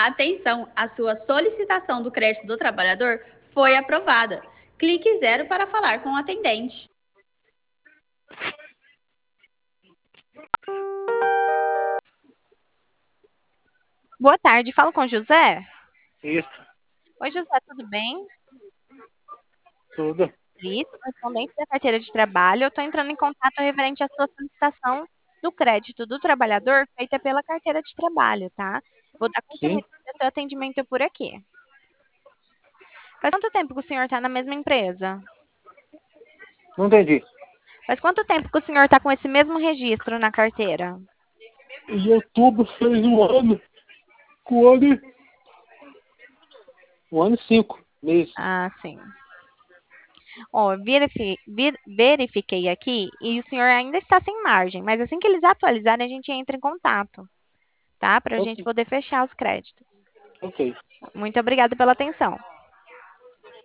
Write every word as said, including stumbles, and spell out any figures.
Atenção, a sua solicitação do crédito do trabalhador foi aprovada. Clique zero para falar com o atendente. Boa tarde, falo com o José. Isso, Oi, José, tudo bem? tudo. Cris, correspondente da carteira de trabalho. Eu estou entrando em contato referente à sua solicitação do crédito do trabalhador feita pela carteira de trabalho, tá? Vou dar Sim, continuidade ao seu atendimento por aqui. Faz quanto tempo que o senhor está na mesma empresa? não entendi. Faz quanto tempo que o senhor está com esse mesmo registro na carteira? Em outubro fez um ano, com um ano, e- um ano e cinco meses. Ah, sim. Ó, verifi- vir- verifiquei aqui e o senhor ainda está sem margem, mas assim que eles atualizarem, a gente entra em contato, tá? Para a gente Ok, poder fechar os créditos. ok. Muito obrigada pela atenção.